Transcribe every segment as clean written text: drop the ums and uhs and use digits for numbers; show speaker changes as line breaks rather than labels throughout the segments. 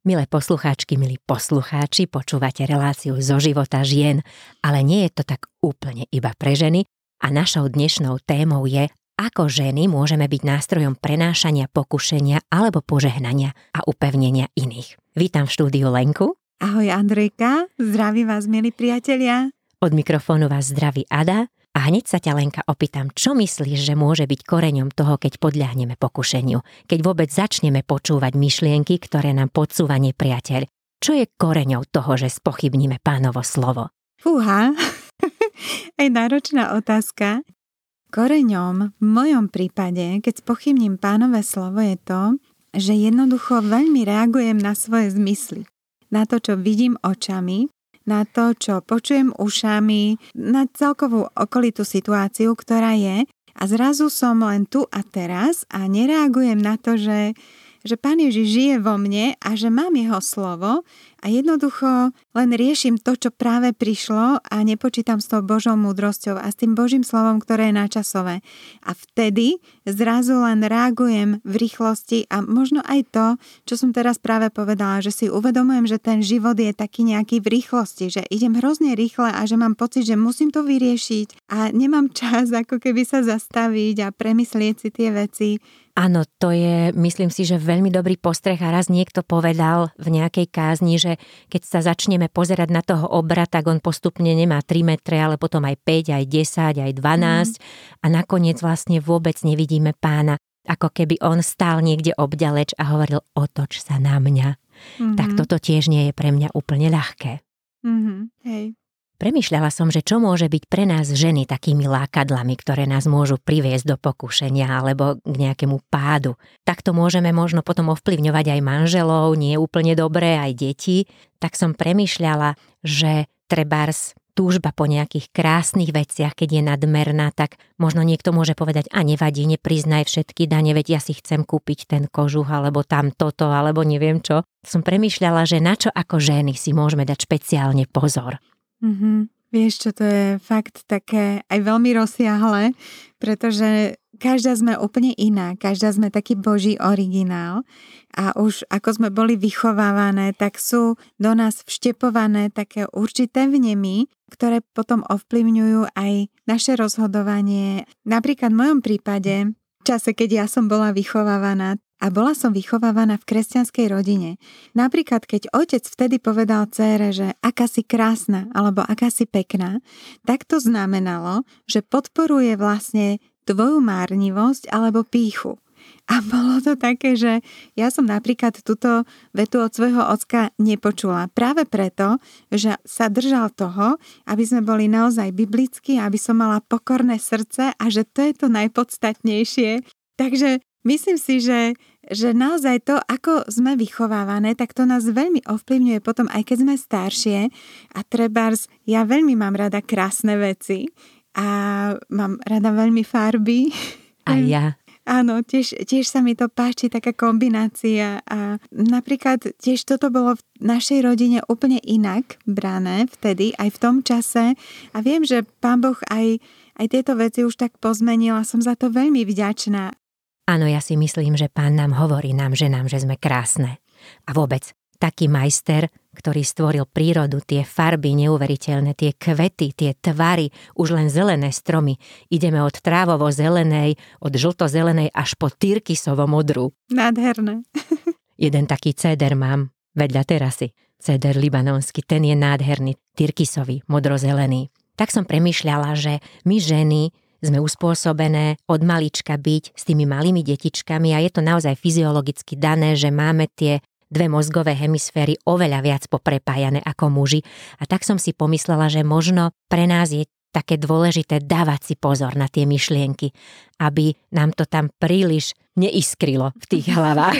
Milé poslucháčky, milí poslucháči, počúvate reláciu Zo života žien, ale nie je to tak úplne iba pre ženy a našou dnešnou témou je, ako ženy môžeme byť nástrojom prenášania pokušenia alebo požehnania a upevnenia iných. Vítam v štúdiu Lenku.
Ahoj Andrejka, zdraví vás milí priatelia.
Od mikrofónu vás zdraví Ada a hneď sa ťa Lenka opýtam, čo myslíš, že môže byť koreňom toho, keď podľahneme pokušeniu, keď vôbec začneme počúvať myšlienky, ktoré nám podsúva nepriateľ. Čo je koreňou toho, že spochybníme Pánovo slovo?
Fúha, aj náročná otázka. Koreňom v mojom prípade, keď spochybním Pánové slovo, je to, že jednoducho veľmi reagujem na svoje zmysly. Na to, čo vidím očami, na to, čo počujem ušami, na celkovú okolitú situáciu, ktorá je. A zrazu som len tu a teraz a nereagujem na to, že Pán Ježiš žije vo mne a že mám jeho slovo a jednoducho len riešim to, čo práve prišlo a nepočítam s tou Božou múdrosťou a s tým Božím slovom, ktoré je načasové. A vtedy zrazu len reagujem v rýchlosti a možno aj to, čo som teraz práve povedala, že si uvedomujem, že ten život je taký nejaký v rýchlosti, že idem hrozne rýchle a že mám pocit, že musím to vyriešiť a nemám čas ako keby sa zastaviť a premyslieť si tie veci.
Áno, to je, myslím si, že veľmi dobrý postreh a raz niekto povedal v nejakej kázni, že keď sa začneme pozerať na toho obra, tak on postupne nemá 3 metre, ale potom aj 5, aj 10, aj 12 a nakoniec vlastne vôbec nevidíme Pána, ako keby on stál niekde obďaleč a hovoril, otoč sa na mňa. Tak toto tiež nie je pre mňa úplne ľahké.
Hej.
Premýšľala som, že čo môže byť pre nás ženy takými lákadlami, ktoré nás môžu priviesť do pokušenia alebo k nejakému pádu. Takto môžeme možno potom ovplyvňovať aj manželov, nie úplne dobré, aj deti. Tak som premýšľala, že trebárs túžba po nejakých krásnych veciach, keď je nadmerná, tak možno niekto môže povedať, a nevadí, nepriznaj všetky dane, veď ja si chcem kúpiť ten kožuch, alebo tam toto, alebo neviem čo. Som premýšľala, že na čo ako ženy si môžeme dať špeciálne pozor.
Vieš čo, to je fakt také aj veľmi rozsiahle, pretože každá sme úplne iná, každá sme taký Boží originál a už ako sme boli vychovávané, tak sú do nás vštepované také určité vnemy, ktoré potom ovplyvňujú aj naše rozhodovanie. Napríklad v mojom prípade, v čase, keď ja som bola vychovávaná, a bola som vychovávaná v kresťanskej rodine. Napríklad, keď otec vtedy povedal dcére, že aká si krásna alebo aká si pekná, tak to znamenalo, že podporuje vlastne tvoju márnivosť alebo pýchu. A bolo to také, že ja som napríklad túto vetu od svojho ocka nepočula. Práve preto, že sa držal toho, aby sme boli naozaj biblickí, aby som mala pokorné srdce a že to je to najpodstatnejšie. Takže myslím si, že naozaj to, ako sme vychovávané, tak to nás veľmi ovplyvňuje potom, aj keď sme staršie. A trebárs, ja veľmi mám rada krásne veci a mám rada veľmi farby.
A ja.
Áno, tiež sa mi to páči, taká kombinácia. A napríklad tiež toto bolo v našej rodine úplne inak brané vtedy, aj v tom čase. A viem, že Pán Boh aj tieto veci už tak pozmenil a som za to veľmi vďačná.
Áno, ja si myslím, že Pán nám hovorí nám, ženám, že sme krásne. A vôbec, taký majster, ktorý stvoril prírodu, tie farby neuveriteľné, tie kvety, tie tvary, už len zelené stromy. Ideme od trávovo-zelenej, od žlto-zelenej až po tyrkysovo-modrú.
Nádherné.
Jeden taký céder mám vedľa terasy. Céder libanonský, ten je nádherný, tyrkysový, modrozelený. Tak som premýšľala, že my ženy sme uspôsobené od malička byť s tými malými detičkami a je to naozaj fyziologicky dané, že máme tie dve mozgové hemisféry oveľa viac poprepájané ako muži. A tak som si pomyslela, že možno pre nás je také dôležité dávať si pozor na tie myšlienky, aby nám to tam príliš neiskrilo v tých hlavách.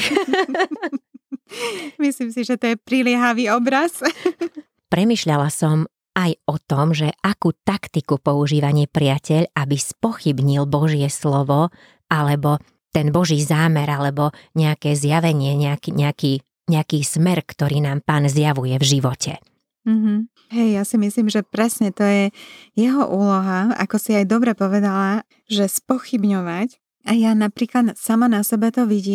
Myslím si, že to je priliehavý obraz.
Premýšľala som aj o tom, že akú taktiku používa nepriateľ, aby spochybnil Božie slovo, alebo ten Boží zámer, alebo nejaké zjavenie, nejaký smer, ktorý nám Pán zjavuje v živote.
Hej, ja si myslím, že presne to je jeho úloha, ako si aj dobre povedala, že spochybňovať. A ja napríklad sama na sebe to vidím,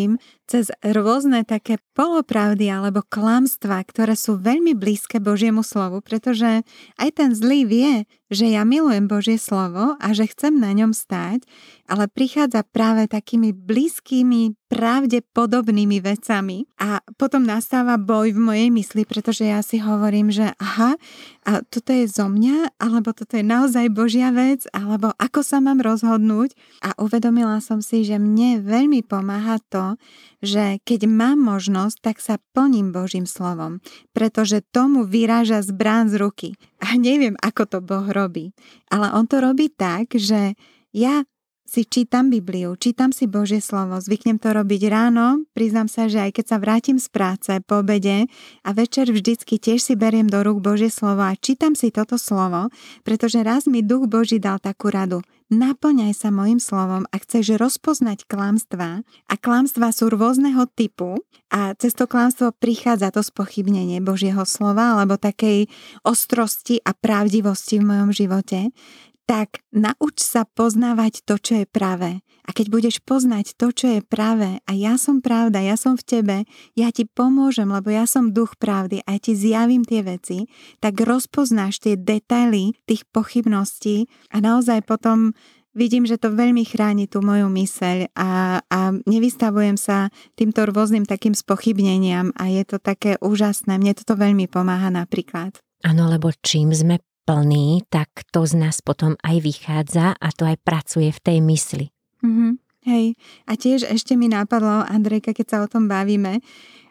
cez rôzne také polopravdy alebo klamstvá, ktoré sú veľmi blízke Božiemu slovu, pretože aj ten zlý vie, že ja milujem Božie slovo a že chcem na ňom stáť, ale prichádza práve takými blízkymi, pravdepodobnými vecami a potom nastáva boj v mojej mysli, pretože ja si hovorím, že aha, a toto je zo mňa, alebo toto je naozaj Božia vec, alebo ako sa mám rozhodnúť. A uvedomila som si, že mne veľmi pomáha to, že keď mám možnosť, tak sa plním Božím slovom, pretože tomu vyráža zbraň z ruky. A neviem, ako to Boh robí, ale on to robí tak, že ja si čítam Bibliu, čítam si Božie slovo, zvyknem to robiť ráno, priznám sa, že aj keď sa vrátim z práce po obede a večer vždycky tiež si beriem do rúk Božie slovo a čítam si toto slovo, pretože raz mi Duch Boží dal takú radu. Naplňaj sa mojim slovom a chceš rozpoznať klamstvá a klamstvá sú rôzneho typu a cez to klamstvo prichádza to spochybnenie Božieho slova alebo takej ostrosti a pravdivosti v mojom živote. Tak nauč sa poznávať to, čo je pravé. A keď budeš poznať to, čo je pravé a ja som pravda, ja som v tebe, ja ti pomôžem, lebo ja som duch pravdy a ja ti zjavím tie veci, tak rozpoznáš tie detaily tých pochybností a naozaj potom vidím, že to veľmi chráni tú moju myseľ a nevystavujem sa týmto rôznym takým spochybneniam a je to také úžasné. Mne toto veľmi pomáha napríklad.
Áno, lebo čím sme plný, tak to z nás potom aj vychádza a to aj pracuje v tej mysli.
Hej, a tiež ešte mi napadlo, Andrejka, keď sa o tom bavíme,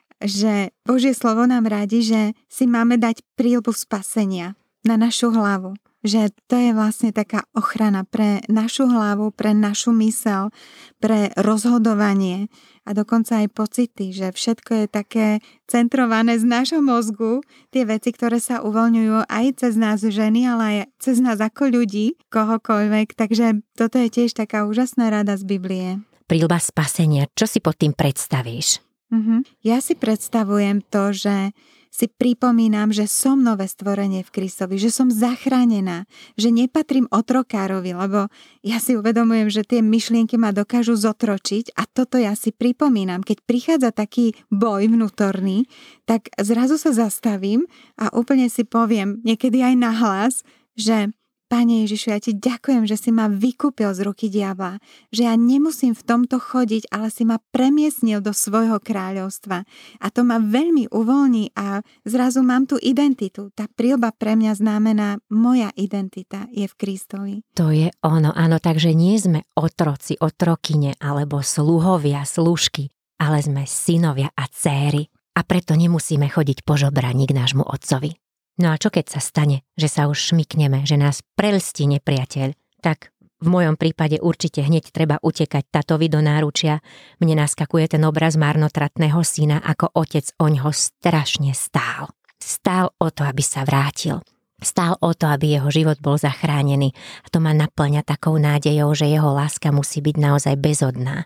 že Božie slovo nám radí, že si máme dať príľbu spasenia na našu hlavu. Že to je vlastne taká ochrana pre našu hlavu, pre našu mysel, pre rozhodovanie a dokonca aj pocity, že všetko je také centrované z nášho mozgu, tie veci, ktoré sa uvoľňujú aj cez nás ženy, ale aj cez nás ako ľudí, kohokoľvek. Takže toto je tiež taká úžasná rada z Biblie.
Príľba spasenia, čo si pod tým predstavíš?
Ja si predstavujem to, že si pripomínam, že som nové stvorenie v Kristovi, že som zachránená, že nepatrím otrokárovi, lebo ja si uvedomujem, že tie myšlienky ma dokážu zotročiť a toto ja si pripomínam. Keď prichádza taký boj vnútorný, tak zrazu sa zastavím a úplne si poviem, niekedy aj nahlas, že Pane Ježišu, ja ti ďakujem, že si ma vykúpil z ruky diabla, že ja nemusím v tomto chodiť, ale si ma premiestnil do svojho kráľovstva. A to ma veľmi uvoľní a zrazu mám tú identitu. Tá príľba pre mňa znamená, moja identita je v Kristovi.
To je ono, áno, takže nie sme otroci, otrokyne alebo sluhovia, služky, ale sme synovia a dcéry. A preto nemusíme chodiť po žobraní k nášmu otcovi. No a čo keď sa stane, že sa už šmykneme, že nás prelstí nepriateľ, tak v mojom prípade určite hneď treba utekať tatovi do náručia. Mne naskakuje ten obraz marnotratného syna, ako otec oňho strašne stál. Stál o to, aby sa vrátil. Stál o to, aby jeho život bol zachránený. A to ma naplňa takou nádejou, že jeho láska musí byť naozaj bezodná.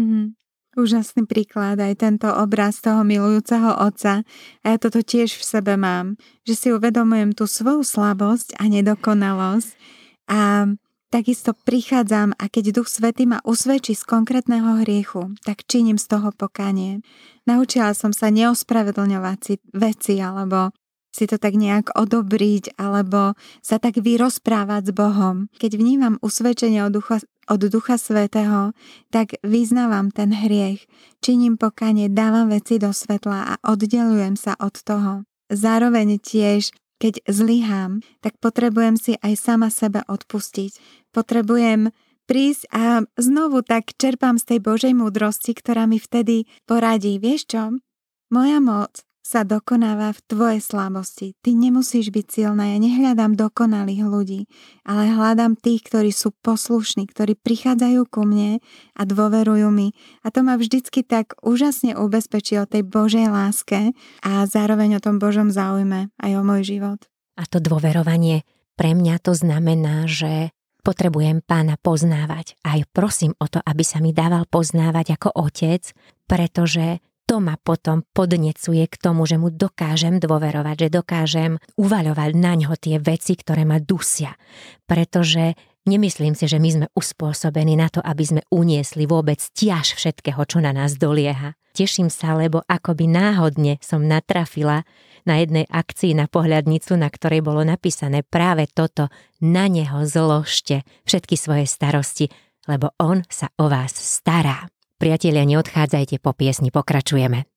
Úžasný príklad, aj tento obraz toho milujúceho otca. A ja toto tiež v sebe mám, že si uvedomujem tú svoju slabosť a nedokonalosť a takisto prichádzam a keď Duch Svätý ma usvedčí z konkrétneho hriechu, tak činím z toho pokánie. Naučila som sa neospravedlňovať si veci alebo si to tak nejak odobriť alebo sa tak vyrozprávať s Bohom. Keď vnímam usvedčenie od Ducha Svätého, tak vyznávam ten hriech, činím pokánie, dávam veci do svetla a oddelujem sa od toho. Zároveň tiež, keď zlyhám, tak potrebujem si aj sama sebe odpustiť. Potrebujem prísť a znovu tak čerpám z tej Božej múdrosti, ktorá mi vtedy poradí. Vieš čo? Moja moc sa dokonáva v tvojej slabosti. Ty nemusíš byť silná, ja nehľadám dokonalých ľudí, ale hľadám tých, ktorí sú poslušní, ktorí prichádzajú ku mne a dôverujú mi. A to ma vždycky tak úžasne ubezpečí o tej Božej láske a zároveň o tom Božom záujme aj o môj život.
A to dôverovanie pre mňa to znamená, že potrebujem Pána poznávať. Aj prosím o to, aby sa mi dával poznávať ako otec, pretože to ma potom podnecuje k tomu, že mu dokážem dôverovať, že dokážem uvaľovať na ňo tie veci, ktoré ma dusia. Pretože Nemyslím si, že my sme uspôsobení na to, aby sme uniesli vôbec ťaž všetkého, čo na nás dolieha. Teším sa, lebo akoby náhodne som natrafila na jednej akcii na pohľadnicu, na ktorej bolo napísané práve toto: na neho zložte všetky svoje starosti, lebo on sa o vás stará. Priatelia, neodchádzajte, po piesni pokračujeme.